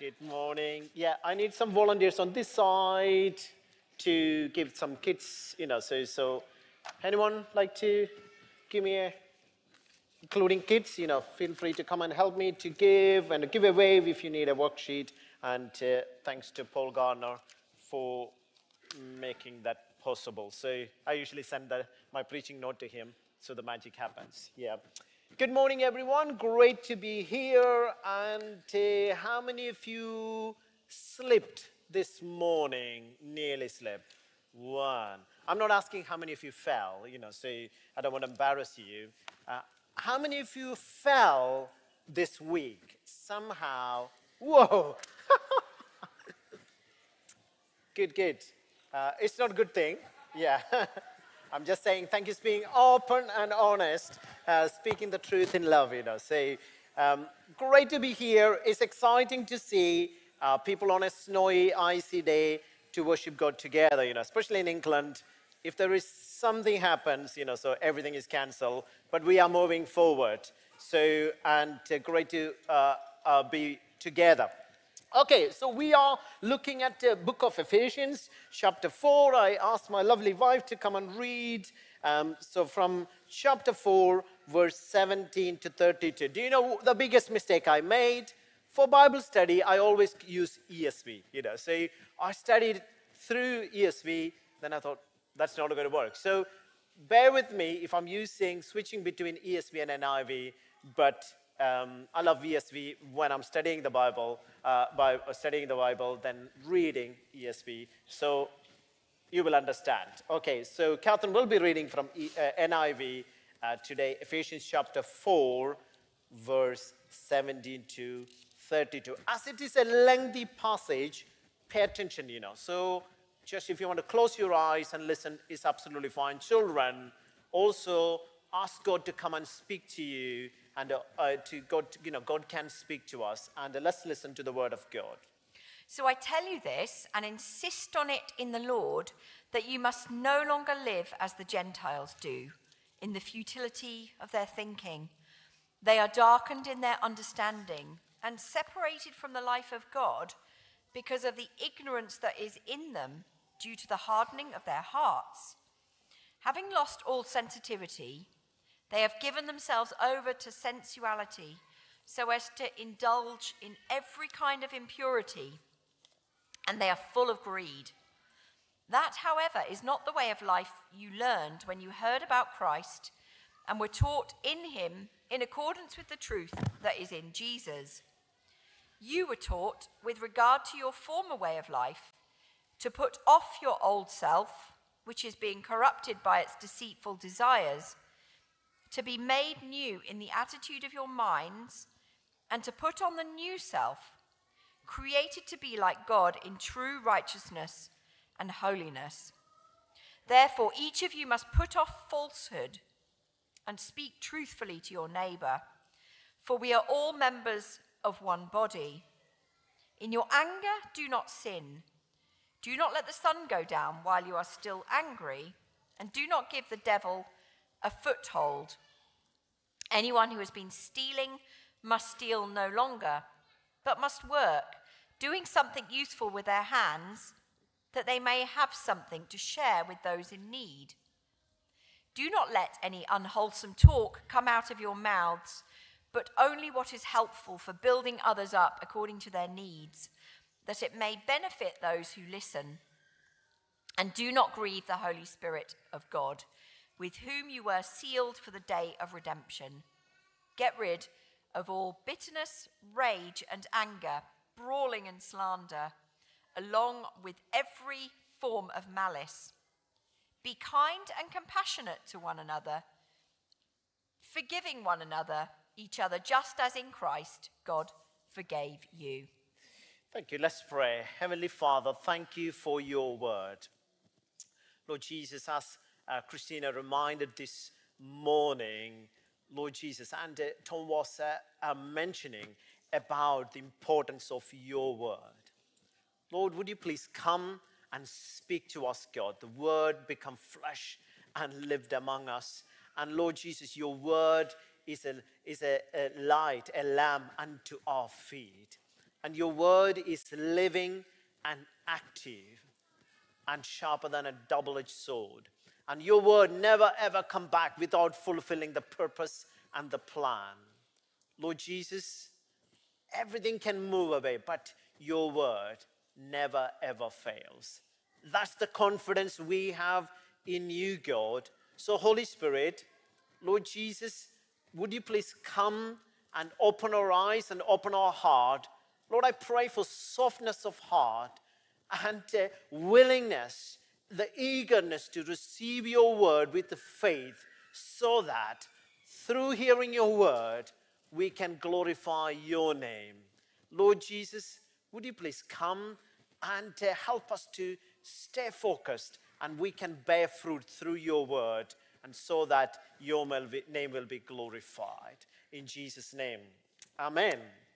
Good morning. Yeah, I need some volunteers on this side to give some kids, so anyone like to give me including kids, feel free to come and help me to give a wave if you need a worksheet. And thanks to Paul Gardner for making that possible. So I usually send my preaching note to him so the magic happens. Yeah. Good morning, everyone. Great to be here. And how many of you slept this morning? Nearly slept. One. I'm not asking how many of you fell, so I don't want to embarrass you. How many of you fell this week? Somehow. Whoa. Good. It's not a good thing. Yeah. I'm just saying thank you for being open and honest, speaking the truth in love, So great to be here. It's exciting to see people on a snowy, icy day to worship God together, especially in England. If there is something happens, so everything is cancelled, but we are moving forward. So, and great to be together. Okay, so we are looking at the book of Ephesians, chapter 4. I asked my lovely wife to come and read. So from chapter 4, verse 17 to 32. Do you know the biggest mistake I made? For Bible study, I always use ESV, So I studied through ESV, then I thought, that's not going to work. So bear with me if I'm switching between ESV and NIV, but I love ESV when I'm studying the Bible, then reading ESV. So you will understand. Okay, so Catherine will be reading from NIV today, Ephesians chapter 4, verse 17 to 32. As it is a lengthy passage, pay attention, So just if you want to close your eyes and listen, it's absolutely fine. Children, also ask God to come and speak to you, and God can speak to us. And let's listen to the word of God. So I tell you this and insist on it in the Lord, that you must no longer live as the Gentiles do, in the futility of their thinking. They are darkened in their understanding and separated from the life of God because of the ignorance that is in them due to the hardening of their hearts. Having lost all sensitivity, they have given themselves over to sensuality so as to indulge in every kind of impurity, and they are full of greed. That, however, is not the way of life you learned when you heard about Christ and were taught in him in accordance with the truth that is in Jesus. You were taught, with regard to your former way of life, to put off your old self, which is being corrupted by its deceitful desires, to be made new in the attitude of your minds, and to put on the new self, created to be like God in true righteousness and holiness. Therefore, each of you must put off falsehood and speak truthfully to your neighbor, for we are all members of one body. In your anger, do not sin. Do not let the sun go down while you are still angry, and do not give the devil a foothold. Anyone who has been stealing must steal no longer, but must work, doing something useful with their hands, that they may have something to share with those in need. Do not let any unwholesome talk come out of your mouths, but only what is helpful for building others up according to their needs, that it may benefit those who listen. And do not grieve the Holy Spirit of God, with whom you were sealed for the day of redemption. Get rid of all bitterness, rage, and anger, brawling and slander, along with every form of malice. Be kind and compassionate to one another, forgiving one another, each other, just as in Christ God forgave you. Thank you. Let's pray. Heavenly Father, thank you for your word. Lord Jesus, as Christina reminded this morning, Lord Jesus, and Tom was mentioning about the importance of your word. Lord, would you please come and speak to us, God? The word become flesh and lived among us. And Lord Jesus, your word is a light, a lamp unto our feet. And your word is living and active and sharper than a double-edged sword. And your word never ever come back without fulfilling the purpose and the plan. Lord Jesus, everything can move away, but your word never ever fails. That's the confidence we have in you, God. So Holy Spirit, Lord Jesus, would you please come and open our eyes and open our heart. Lord, I pray for softness of heart and willingness, the eagerness to receive your word with the faith, so that through hearing your word, we can glorify your name. Lord Jesus, would you please come and help us to stay focused, and we can bear fruit through your word, and so that your name will be glorified. In Jesus' name, amen.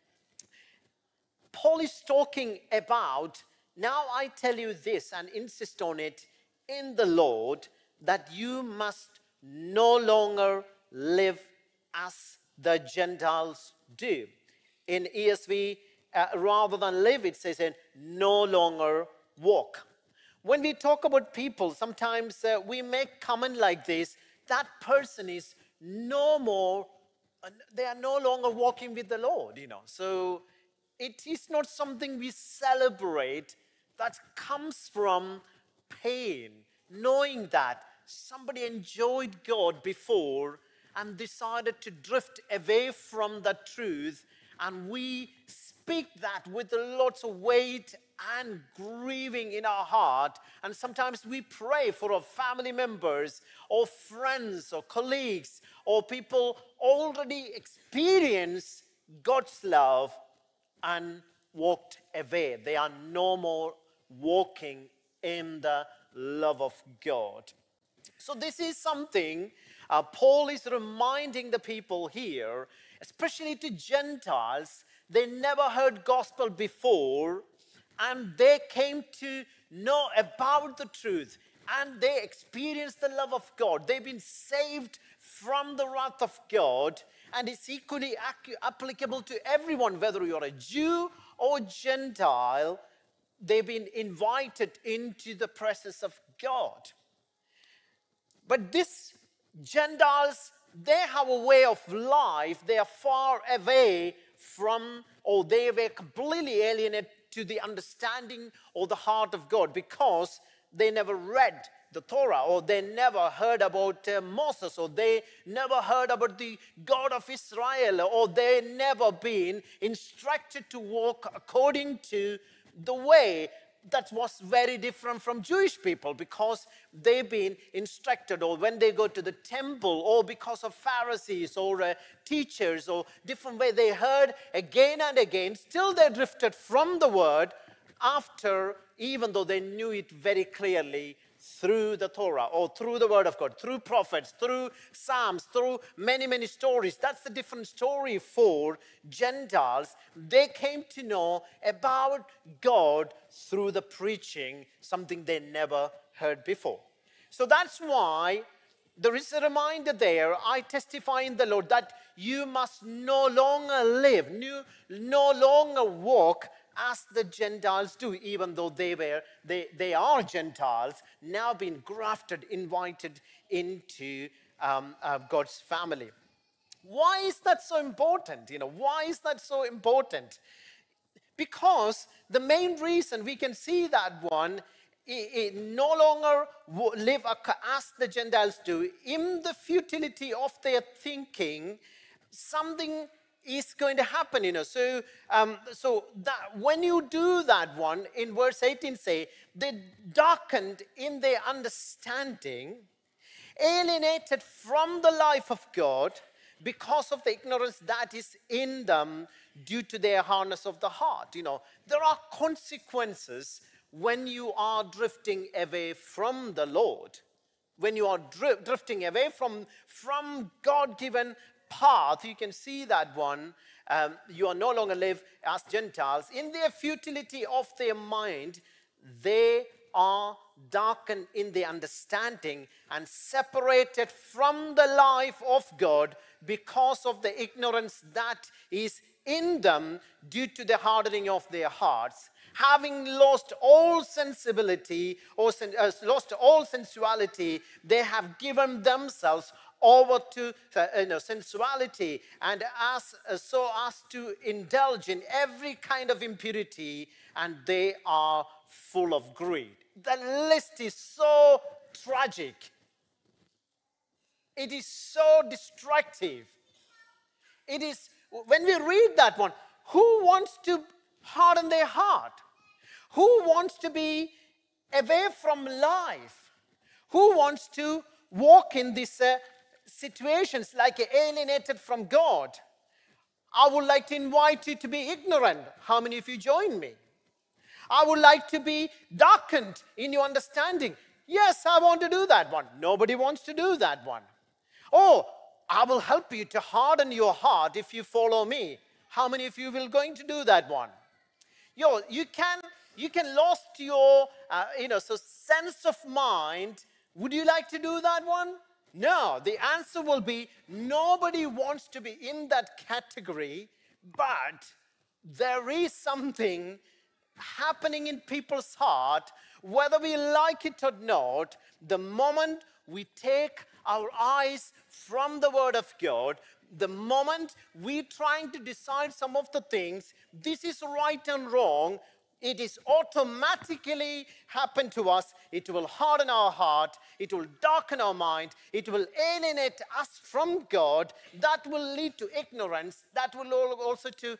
Paul is talking about, now I tell you this and insist on it in the Lord, that you must no longer live as the Gentiles do. In ESV, rather than live, it says no longer walk. When we talk about people, sometimes we make comment like this: that person is no more, they are no longer walking with the Lord, So it is not something we celebrate. That comes from pain, knowing that somebody enjoyed God before and decided to drift away from the truth, and we speak that with lots of weight and grieving in our heart. And sometimes we pray for our family members or friends or colleagues or people already experience God's love and walked away. They are no more walking in the love of God. So this is something Paul is reminding the people here, especially to Gentiles. They never heard gospel before, and they came to know about the truth, and they experienced the love of God. They've been saved from the wrath of God, and it's equally applicable to everyone, whether you're a Jew or Gentile. They've been invited into the presence of God. But these Gentiles, they have a way of life. They are far away from, or they were completely alienated to the understanding or the heart of God, because they never read the Torah, or they never heard about Moses, or they never heard about the God of Israel, or they never been instructed to walk according to the way that was very different from Jewish people, because they've been instructed, or when they go to the temple, or because of Pharisees or teachers or different way, they heard again and again. Still they drifted from the word after, even though they knew it very clearly through the Torah or through the word of God, through prophets, through Psalms, through many, many stories. That's the different story for Gentiles. They came to know about God through the preaching, something they never heard before. So that's why there is a reminder there. I testify in the Lord that you must no longer live, no longer walk as the Gentiles do, even though they are Gentiles, now being grafted, invited into God's family. Why is that so important? Why is that so important? Because the main reason we can see that one, it no longer live as the Gentiles do, in the futility of their thinking, something is going to happen, So that when you do that one, in verse 18 say, they darkened in their understanding, alienated from the life of God because of the ignorance that is in them due to their hardness of the heart. There are consequences when you are drifting away from the Lord. When you are drifting away from God-given path, you can see that one. You are no longer live as Gentiles. In their futility of their mind, they are darkened in their understanding and separated from the life of God because of the ignorance that is in them due to the hardening of their hearts, having lost all sensibility or lost all sensuality, they have given themselves over to sensuality, and so as to indulge in every kind of impurity, and they are full of greed. The list is so tragic. It is so destructive. It is, when we read that one, who wants to harden their heart? Who wants to be away from life? Who wants to walk in these situations like alienated from God? I would like to invite you to be ignorant. How many of you join me? I would like to be darkened in your understanding. Yes, I want to do that one. Nobody wants to do that one. Oh, I will help you to harden your heart if you follow me. How many of you will going to do that one? You can lost your sense of mind. Would you like to do that one? No. The answer will be nobody wants to be in that category, but there is something happening in people's heart, whether we like it or not. The moment we take our eyes from the Word of God, the moment we're trying to decide some of the things, this is right and wrong, it is automatically happen to us. It will harden our heart. It will darken our mind. It will alienate us from God. That will lead to ignorance. That will also to,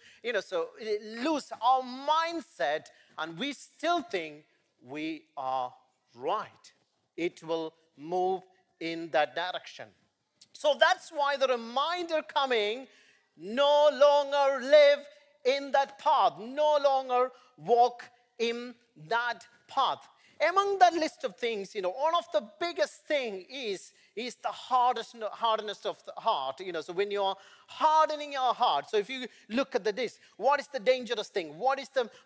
lose our mindset, and we still think we are right. It will move in that direction. So that's why the reminder coming, no longer live in that path, no longer walk in that path. Among that list of things, one of the biggest thing is the hardness of the heart. So when you're hardening your heart, so if you look at this, what is the dangerous thing? What is the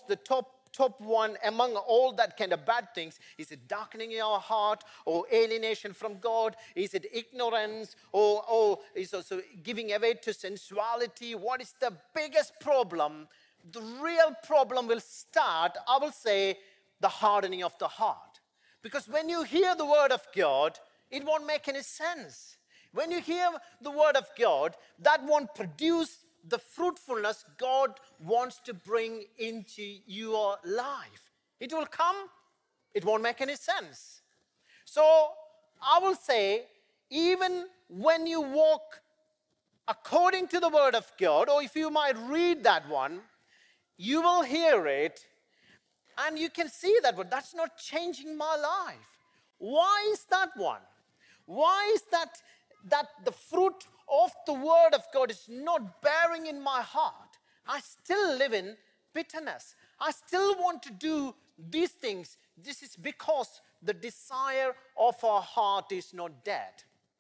top one among all that kind of bad things? Is it darkening your heart, or alienation from God? Is it ignorance, or is also giving away to sensuality? What is the biggest problem? The real problem will start, I will say, the hardening of the heart. Because when you hear the word of God, it won't make any sense. When you hear the word of God, that won't produce the fruitfulness God wants to bring into your life. It will come, it won't make any sense. So I will say, even when you walk according to the word of God, or if you might read that one, you will hear it, and you can see that, but that's not changing my life. Why is that one? Why is that the fruit of the word of God is not bearing in my heart? I still live in bitterness. I still want to do these things. This is because the desire of our heart is not dead.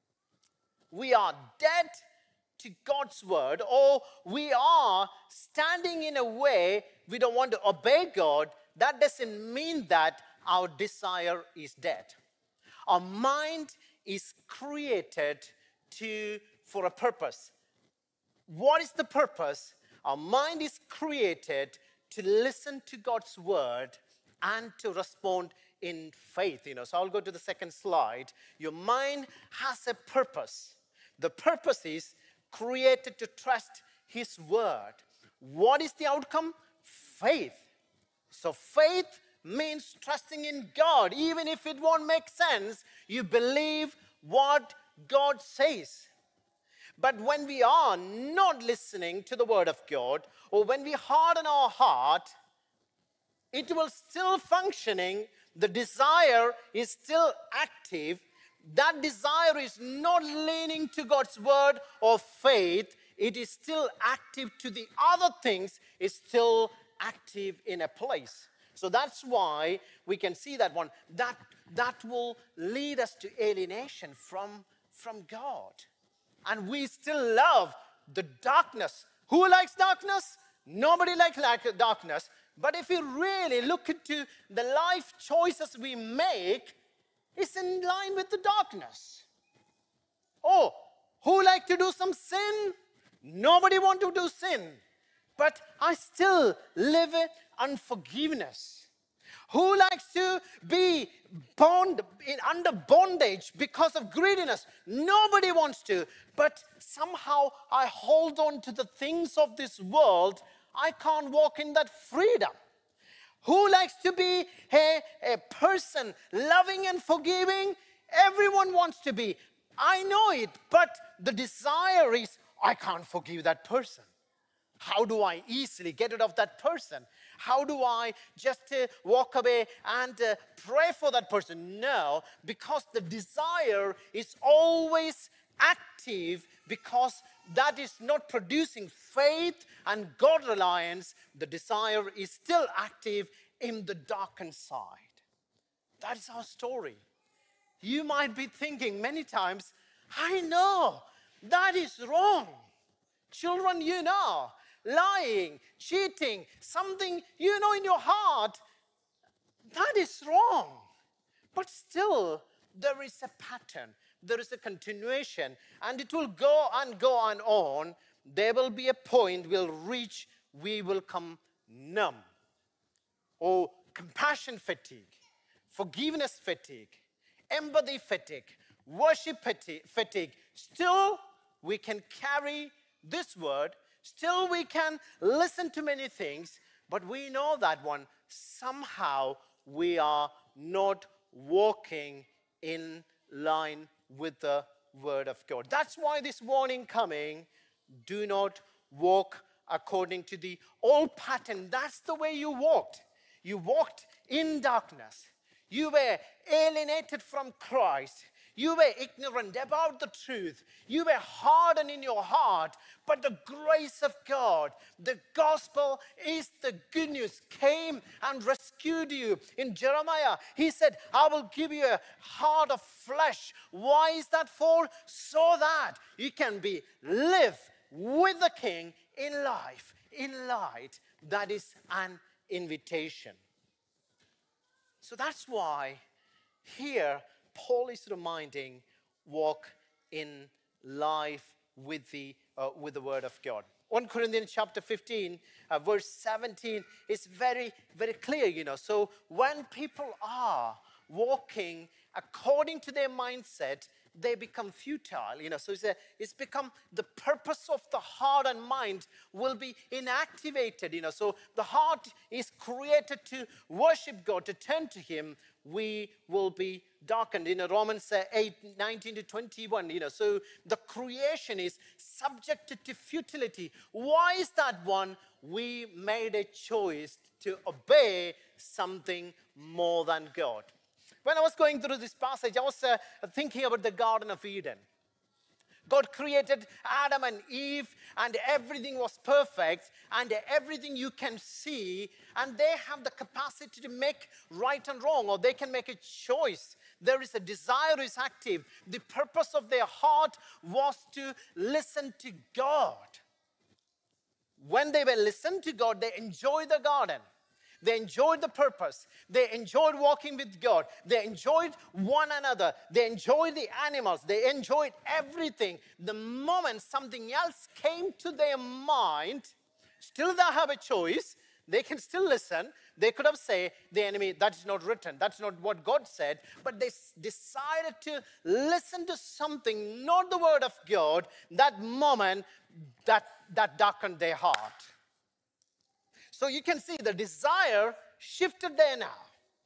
We are dead to God's word, or we are standing in a way we don't want to obey God. That doesn't mean that our desire is dead. Our mind is created for a purpose. What is the purpose? Our mind is created to listen to God's word and to respond in faith. So I'll go to the second slide. Your mind has a purpose. The purpose is created to trust his word. What is the outcome? Faith. So faith means trusting in God. Even if it won't make sense, you believe what God says. But when we are not listening to the word of God, or when we harden our heart, it will still functioning. The desire is still active. That desire is not leaning to God's word or faith. It is still active to the other things. It's still active in a place. So that's why we can see that one. That will lead us to alienation from God. And we still love the darkness. Who likes darkness? Nobody likes darkness. But if you really look into the life choices we make, it's in line with the darkness. Oh, who like to do some sin? Nobody want to do sin. but I still live in unforgiveness? Who likes to be under bondage because of greediness? Nobody wants to. But somehow I hold on to the things of this world. I can't walk in that freedom. Who likes to be a person loving and forgiving? Everyone wants to be. I know it, but the desire is, I can't forgive that person. How do I easily get rid of that person? How do I just walk away and pray for that person? No, because the desire is always active, because that is not producing faith and God reliance. The desire is still active in the darkened side. That is our story. You might be thinking many times, I know that is wrong. Children, you know, lying, cheating, something you know in your heart, that is wrong. But still, there is a pattern, there is a continuation, and it will go and go and on. There will be a point we'll reach, we will come numb. Or compassion fatigue, forgiveness fatigue, empathy fatigue, worship fatigue. Still, we can carry this word. Still, we can listen to many things, but we know that one, somehow we are not walking in line with the word of God. That's why this warning coming, do not walk according to the old pattern. That's the way you walked. You walked in darkness. You were alienated from Christ. You were ignorant about the truth. You were hardened in your heart. But the grace of God, the gospel is the good news, came and rescued you. In Jeremiah, he said, I will give you a heart of flesh. Why is that for? So that you can live with the King in life, in light. That is an invitation. So that's why here Paul is reminding, walk in life with the word of God. 1 Corinthians chapter 15, verse 17 is very, very clear, you know. So when people are walking according to their mindset, they become futile, you know. So it's become the purpose of the heart and mind will be inactivated, you know. So the heart is created to worship God, to turn to Him. We will be darkened. In Romans 8, 19 to 21, you know. So the creation is subjected to futility. Why is that one? We made a choice to obey something more than God. When I was going through this passage, I was thinking about the Garden of Eden. God created Adam and Eve, and everything was perfect, and everything you can see, and they have the capacity to make right and wrong, or they can make a choice. There is a desire is active. The purpose of their heart was to listen to God. When they were listening to God, they enjoyed the garden. They enjoyed the purpose. They enjoyed walking with God. They enjoyed one another. They enjoyed the animals. They enjoyed everything. The moment something else came to their mind, still they have a choice. They can still listen. They could have said, the enemy, that's not written. That's not what God said. But they decided to listen to something, not the word of God. That moment, that darkened their heart. So you can see the desire shifted there now.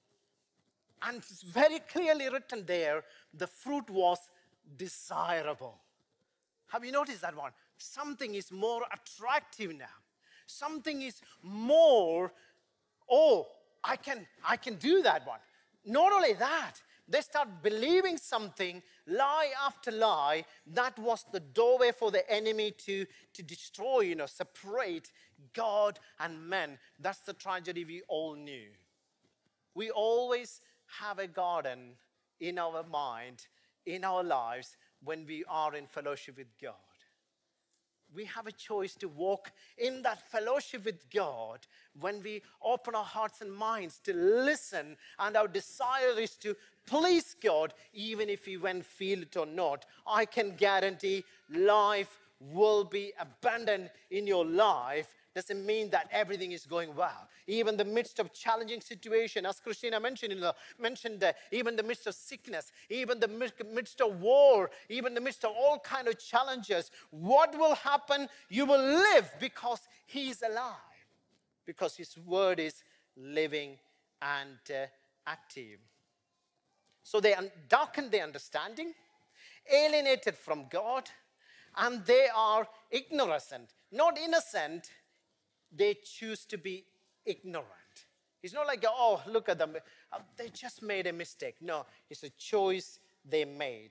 And it's very clearly written there, the fruit was desirable. Have you noticed that one? Something is more attractive now. Something is more, I can do that one. Not only that, they start believing something, lie after lie. That was the doorway for the enemy to destroy, you know, separate God and men. That's the tragedy we all knew. We always have a garden in our mind, in our lives, when we are in fellowship with God. We have a choice to walk in that fellowship with God when we open our hearts and minds to listen, and our desire is to please God, even if we won't feel it or not. I can guarantee life will be abundant in your life. doesn't mean that everything is going well. Even in the midst of challenging situation, as Christina mentioned, even in the midst of sickness, even in the midst of war, even in the midst of all kind of challenges, what will happen? You will live because he is alive, because his word is living and active. So they darkened their understanding, alienated from God, and they are ignorant, not innocent. They choose to be ignorant. It's not like, oh, look at them, they just made a mistake. No, it's a choice they made.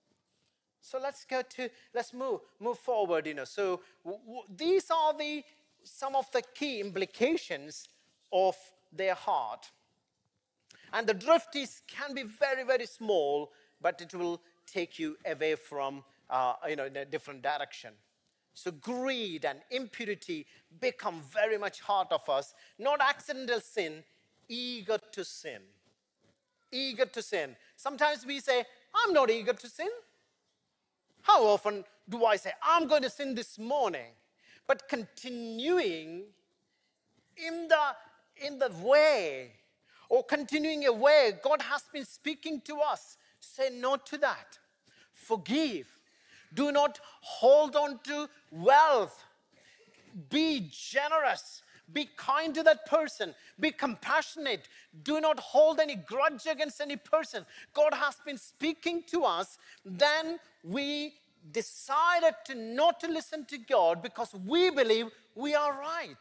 So let's move forward. So these are some of the key implications of their heart. And the drift can be very, very small, but it will take you away from, in a different direction. So greed and impurity become very much heart of us. Not accidental sin, eager to sin. Eager to sin. Sometimes we say, I'm not eager to sin. How often do I say, I'm going to sin this morning? But continuing in the way, or continuing a way God has been speaking to us, say no to that. Forgive. Do not hold on to wealth. Be generous. Be kind to that person. Be compassionate. Do not hold any grudge against any person. God has been speaking to us. Then we decided not to listen to God because we believe we are right.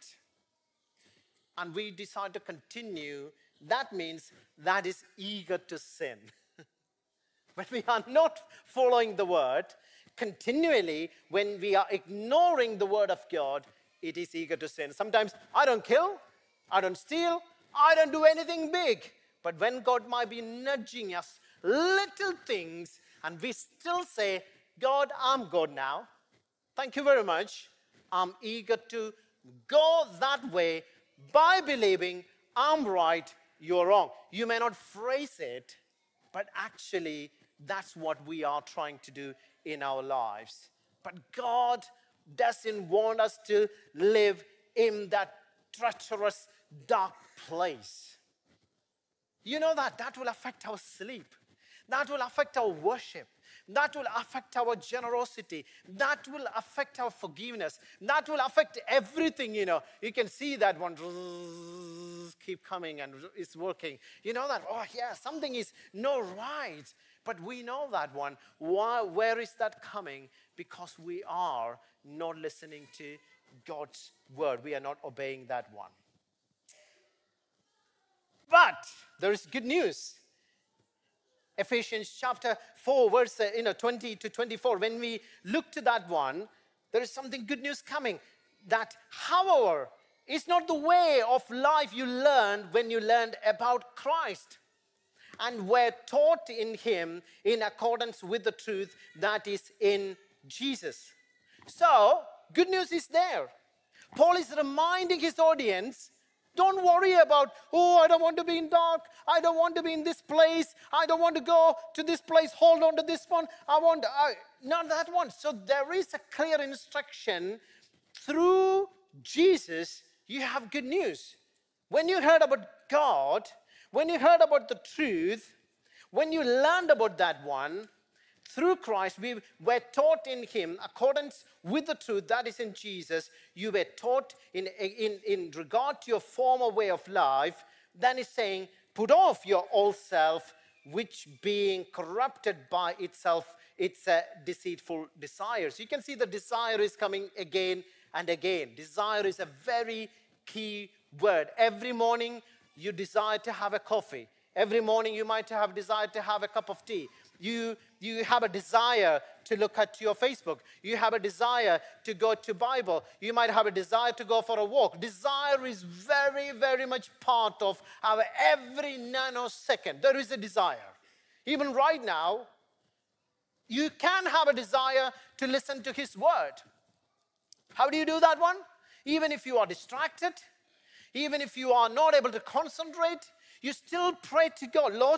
And we decide to continue. That means that is eager to sin. When we are not following the word, continually, when we are ignoring the word of God, it is eager to sin. Sometimes I don't kill, I don't steal, I don't do anything big. But when God might be nudging us, little things, and we still say, God, I'm God now. Thank you very much. I'm eager to go that way by believing I'm right, you're wrong. You may not phrase it, but actually that's what we are trying to do in our lives. But God doesn't want us to live in that treacherous, dark place. You know that will affect our sleep. That will affect our worship. That will affect our generosity. That will affect our forgiveness. That will affect everything, You can see that one keep coming and it's working. You know that, oh yeah, something is not right. But we know that one. Where is that coming? Because we are not listening to God's word. We are not obeying that one. But there is good news. Ephesians chapter 4, verse 20 to 24. When we look to that one, there is something good news coming. That, however, is not the way of life you learned when you learned about Christ and were taught in him in accordance with the truth that is in Jesus. So, good news is there. Paul is reminding his audience, don't worry about, I don't want to be in dark. I don't want to be in this place. I don't want to go to this place. Hold on to this one. Not that one. So there is a clear instruction. Through Jesus, you have good news. When you heard about God, when you heard about the truth, when you learned about that one, through Christ, we were taught in him, accordance with the truth that is in Jesus. You were taught in regard to your former way of life. Then he's saying, put off your old self, which being corrupted by itself, its deceitful desires. You can see the desire is coming again and again. Desire is a very key word. Every morning, you desire to have a coffee. Every morning, you might have desired to have a cup of tea. You have a desire to look at your Facebook. You have a desire to go to Bible. You might have a desire to go for a walk. Desire is very, very much part of our every nanosecond. There is a desire. Even right now, you can have a desire to listen to his word. How do you do that one? Even if you are distracted, even if you are not able to concentrate, you still pray to God, Lord,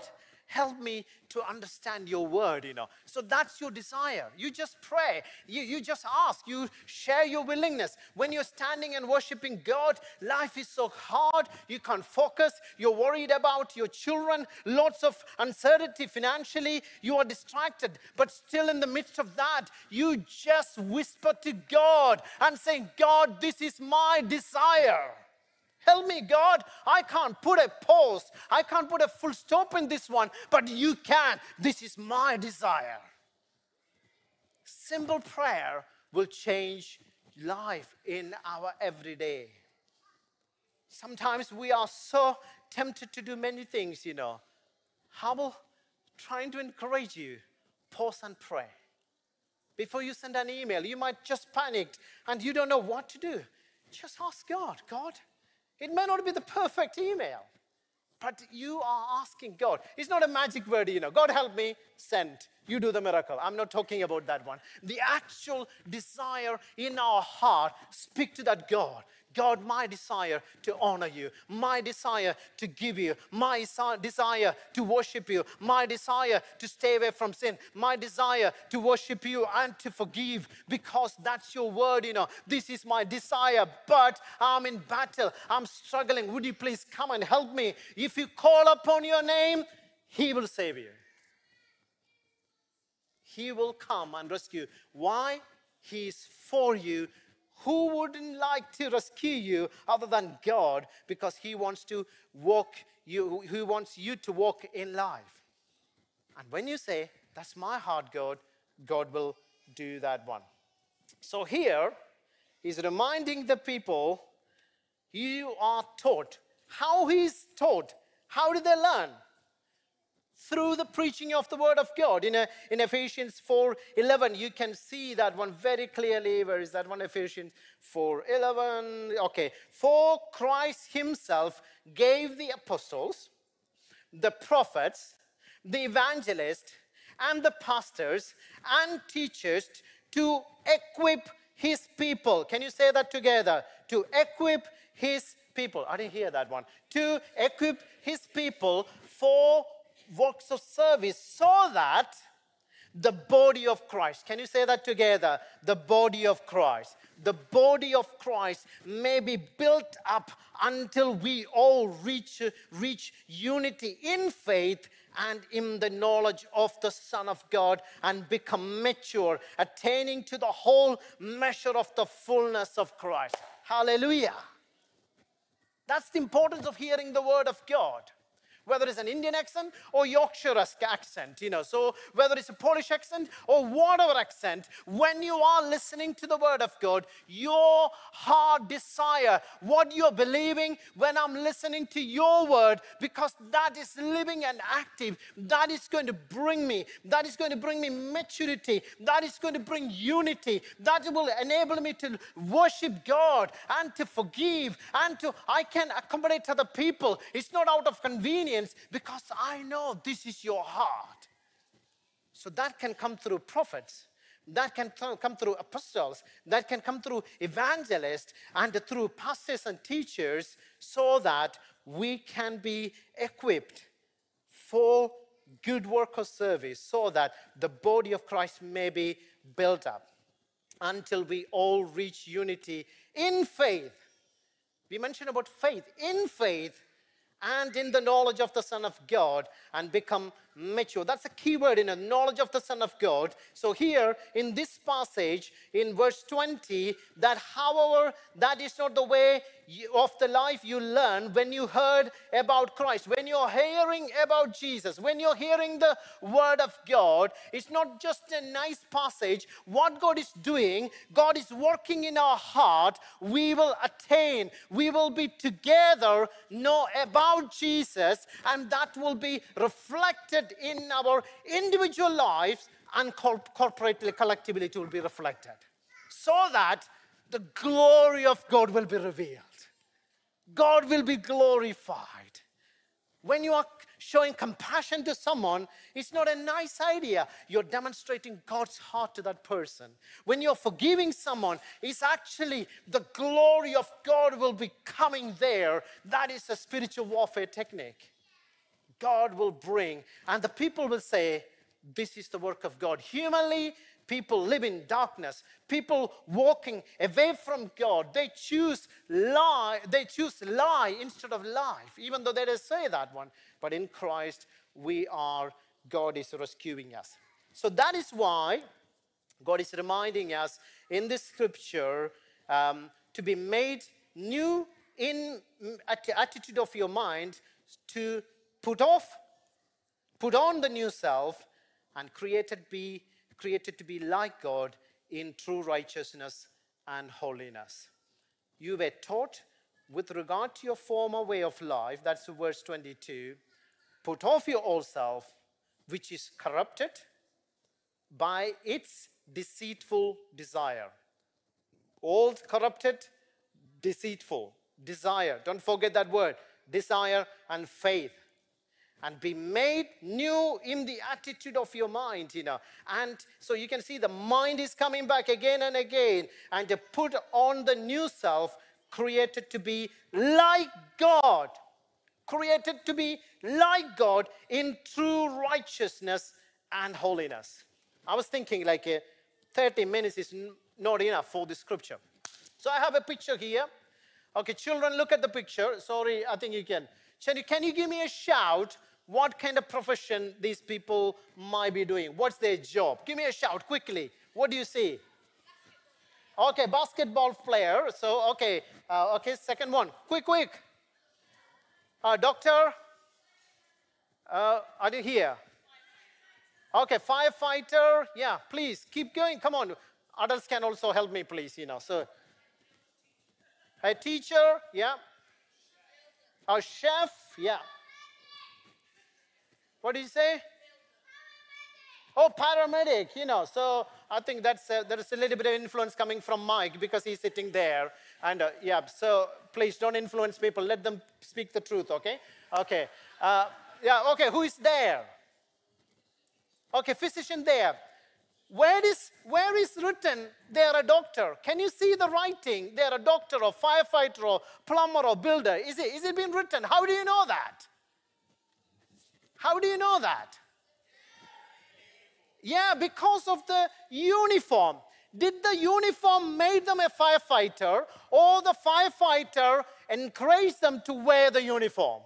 help me to understand your word, So that's your desire. You just pray. You just ask. You share your willingness. When you're standing and worshiping God, life is so hard. You can't focus. You're worried about your children. Lots of uncertainty financially. You are distracted. But still in the midst of that, you just whisper to God and say, God, this is my desire. Help me, God. I can't put a pause. I can't put a full stop in this one, but you can. This is my desire. Simple prayer will change life in our everyday. Sometimes we are so tempted to do many things, How about trying to encourage you? Pause and pray. Before you send an email, you might just panic and you don't know what to do. Just ask God, it may not be the perfect email, but you are asking God. It's not a magic word, God help me, send. You do the miracle. I'm not talking about that one. The actual desire in our heart, speak to that God. God, my desire to honor you, my desire to give you, my desire to worship you, my desire to stay away from sin, my desire to worship you and to forgive, because that's your word, This is my desire, but I'm in battle. I'm struggling. Would you please come and help me? If you call upon your name, he will save you. He will come and rescue. Why? He is for you. Who wouldn't like to rescue you other than God? Because he wants to he wants you to walk in life. And when you say, that's my heart, God, God will do that one. So here, he's reminding the people, you are taught. How he's taught? How did they learn? Through the preaching of the word of God. In Ephesians 4:11, you can see that one very clearly. Where is that one? Ephesians 4:11. Okay. For Christ himself gave the apostles, the prophets, the evangelists, and the pastors and teachers to equip his people. Can you say that together? To equip his people. I didn't hear that one. To equip his people for works of service, so that the body of Christ, can you say that together? The body of Christ. The body of Christ may be built up until we all reach unity in faith and in the knowledge of the Son of God and become mature, attaining to the whole measure of the fullness of Christ. Hallelujah. That's the importance of hearing the word of God. Whether it's an Indian accent or Yorkshire accent, So whether it's a Polish accent or whatever accent, when you are listening to the word of God, your heart desire, what you're believing when I'm listening to your word, because that is living and active, that is going to bring me maturity, that is going to bring unity, that will enable me to worship God and to forgive and I can accommodate other people. It's not out of convenience, because I know this is your heart. So that can come through prophets, that can come through apostles, that can come through evangelists and through pastors and teachers, so that we can be equipped for good work of service, so that the body of Christ may be built up until we all reach unity in faith. We mentioned about faith. In faith and in the knowledge of the Son of God, and become mature. That's a key word, in a knowledge of the Son of God. So here in this passage, in verse 20, that however, that is not the way of the life you learn when you heard about Christ. When you're hearing about Jesus, when you're hearing the word of God, it's not just a nice passage. What God is doing, God is working in our heart. We will attain, we will be together, know about Jesus, and that will be reflected in our individual lives, and corporately, collectively it will be reflected, so that the glory of God will be revealed. God will be glorified. When you are showing compassion to someone, it's not a nice idea. You're demonstrating God's heart to that person. When you're forgiving someone, it's actually the glory of God will be coming there. That is a spiritual warfare technique. God will bring, and the people will say, this is the work of God. Humanly, people live in darkness. People walking away from God. They choose lie instead of life, even though they don't say that one. But in Christ, God is rescuing us. So that is why God is reminding us in this scripture to be made new in attitude of your mind, to put on the new self, and created to be like God in true righteousness and holiness. You were taught with regard to your former way of life, that's verse 22, put off your old self, which is corrupted by its deceitful desire. Old, corrupted, deceitful, desire. Don't forget that word, desire and faith. And be made new in the attitude of your mind, And so you can see the mind is coming back again and again. And to put on the new self, created to be like God. Created to be like God in true righteousness and holiness. I was thinking 30 minutes is not enough for this scripture. So I have a picture here. Okay, children, look at the picture. Sorry, I think you can. Can you give me a shout? What kind of profession these people might be doing? What's their job? Give me a shout quickly. What do you see? Okay, basketball player. So, okay, second one. Quick. Doctor? I didn't hear. Okay, firefighter. Yeah, please, keep going. Come on. Adults can also help me, please, So, a teacher. Yeah. A chef. Yeah. What did you say? Oh, paramedic, So I think there is a little bit of influence coming from Mike because he's sitting there. And so please don't influence people. Let them speak the truth, okay? Okay. Okay, who is there? Okay, physician there. Where is written they're a doctor? Can you see the writing? They're a doctor or firefighter or plumber or builder. Is it been written? How do you know that? How do you know that? Yeah, because of the uniform. Did the uniform make them a firefighter, or the firefighter encouraged them to wear the uniform?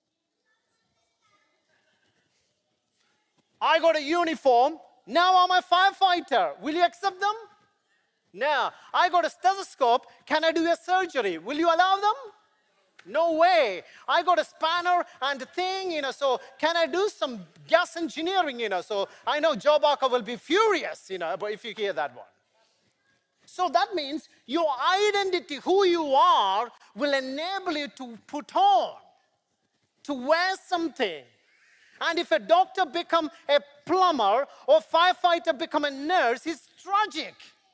I got a uniform, now I'm a firefighter. Will you accept them? No. I got a stethoscope, can I do a surgery? Will you allow them? No way. I got a spanner and a thing, so can I do some gas engineering, So I know Joe Barker will be furious, but if you hear that one. So that means your identity, who you are, will enable you to put on, to wear something. And if a doctor become a plumber or firefighter become a nurse, it's tragic.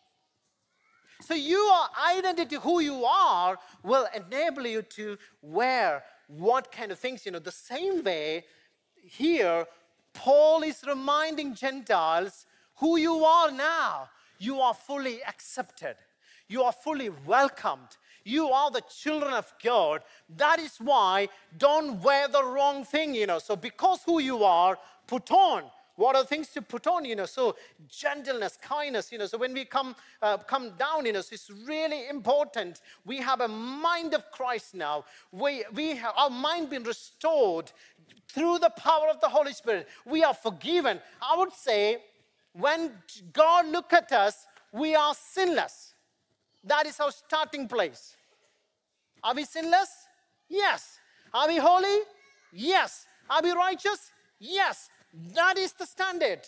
So your identity, who you are, will enable you to wear what kind of things, The same way here, Paul is reminding Gentiles who you are now. You are fully accepted. You are fully welcomed. You are the children of God. That is why don't wear the wrong thing, So because who you are, put on. What are things to put on, So gentleness, kindness, So when we come down, so it's really important. We have a mind of Christ now. We have our mind been restored through the power of the Holy Spirit. We are forgiven. I would say when God look at us, we are sinless. That is our starting place. Are we sinless? Yes. Are we holy? Yes. Are we righteous? Yes. That is the standard.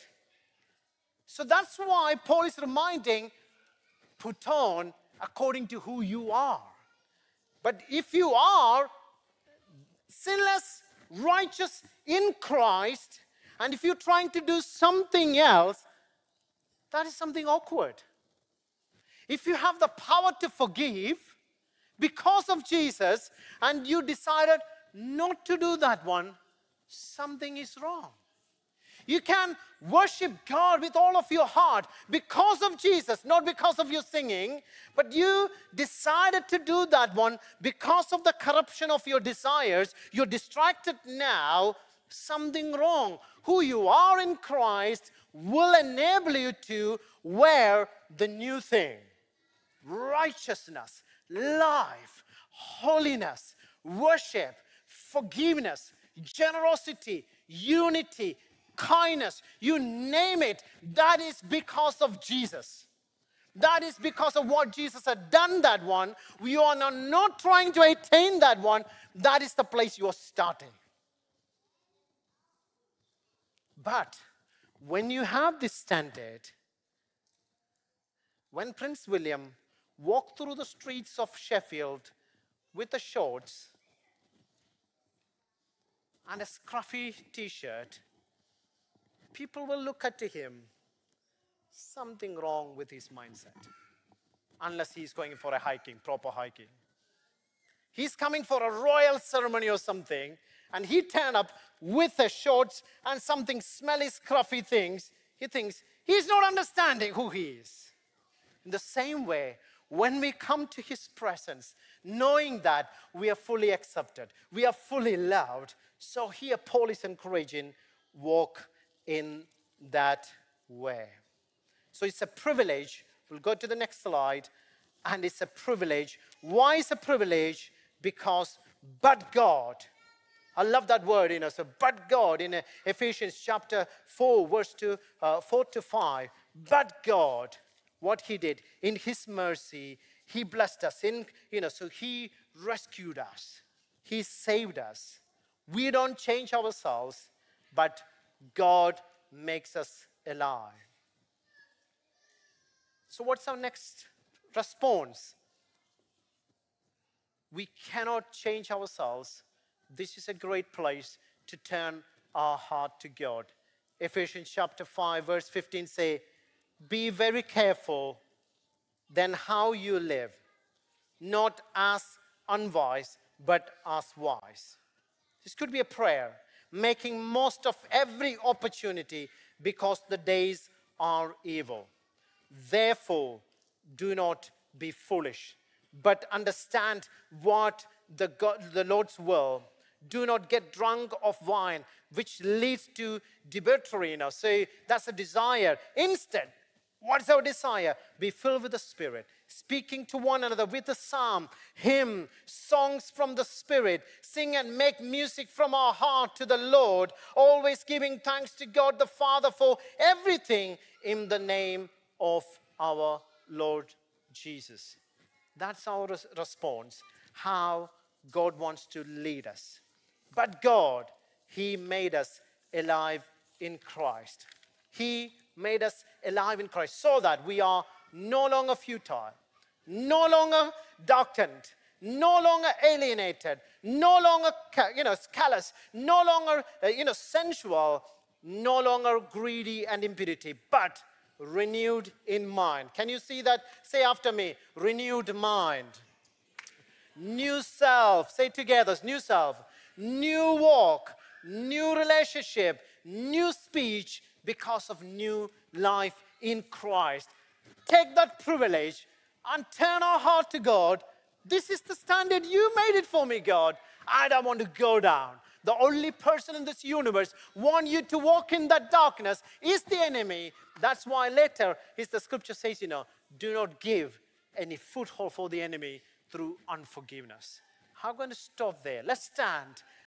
So that's why Paul is reminding, put on according to who you are. But if you are sinless, righteous in Christ, and if you're trying to do something else, that is something awkward. If you have the power to forgive because of Jesus, and you decided not to do that one, something is wrong. You can worship God with all of your heart because of Jesus, not because of your singing, but you decided to do that one because of the corruption of your desires. You're distracted now. something wrong. Who you are in Christ will enable you to wear the new thing. Righteousness, life, holiness, worship, forgiveness, generosity, unity, kindness, you name it, that is because of Jesus. That is because of what Jesus had done that one. We are not trying to attain that one. That is the place you are starting. But when you have this standard, when Prince William walked through the streets of Sheffield with the shorts and a scruffy t-shirt, people will look at him, something wrong with his mindset. Unless he's going for a hiking, proper hiking. He's coming for a royal ceremony or something, and he turned up with the shorts and something smelly, scruffy things. He thinks he's not understanding who he is. In the same way, when we come to his presence, knowing that we are fully accepted, we are fully loved, so here Paul is encouraging, walk in that way. So it's a privilege. We'll go to the next slide. And it's a privilege. Why is a privilege? Because but God. I love that word, So but God in Ephesians chapter 4, verse 4 to 5. But God, what he did in his mercy, he blessed us. So he rescued us. He saved us. We don't change ourselves, but God makes us alive. So what's our next response? We cannot change ourselves. This is a great place to turn our heart to God. Ephesians chapter 5, verse 15 say, be very careful then how you live, not as unwise, but as wise. This could be a prayer, making most of every opportunity because the days are evil. Therefore, do not be foolish, but understand what the Lord's will. Do not get drunk of wine, which leads to debauchery. So that's a desire. Instead, what's our desire? Be filled with the Spirit, speaking to one another with a psalm, hymn, songs from the Spirit. Sing and make music from our heart to the Lord, always giving thanks to God the Father for everything in the name of our Lord Jesus. That's our response, how God wants to lead us. But God, he made us alive in Christ. He made us alive in Christ so that we are no longer futile, no longer darkened, no longer alienated, no longer callous, no longer sensual, no longer greedy and impurity, but renewed in mind. Can you see that? Say after me, renewed mind. New self. Say together, new self. New walk, new relationship, new speech because of new life in Christ. Take that privilege and turn our heart to God. This is the standard. You made it for me, God. I don't want to go down. The only person in this universe want you to walk in that darkness is the enemy. That's why later the scripture says, do not give any foothold for the enemy through unforgiveness. I'm going to stop there. Let's stand.